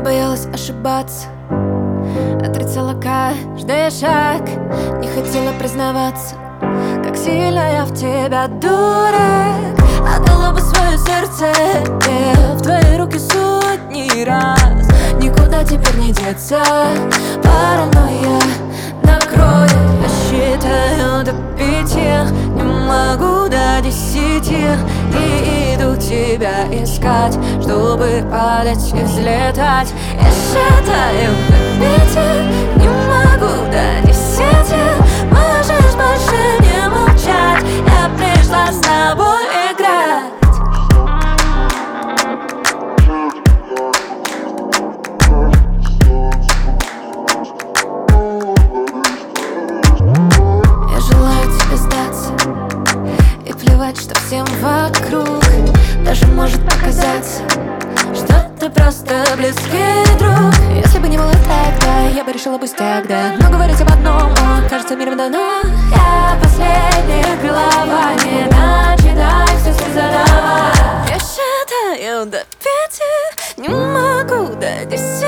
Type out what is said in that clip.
боялась ошибаться, отрицала каждый шаг, не хотела признаваться, как сильно я в тебя дурак. Отдала бы свое сердце в твои руки сотни раз. Никуда теперь не деться, паранойя накроет. Я считаю до 5, не могу до 10, и иду тебя искать, чтобы падать и взлетать. Я считаю до 5, не могу до 10. Можешь больше не молчать, я пришла с тобой играть. Я желаю тебе сдаться и плевать, что всем вокруг. Даже может показаться, что ты просто близкий друг. Если бы не было тогда, я бы решила пустяк, да. Но говорить об одном, кажется, миром дано. Я последняя глава, не начинай все задавать. Я считаю до 5, не могу до 10.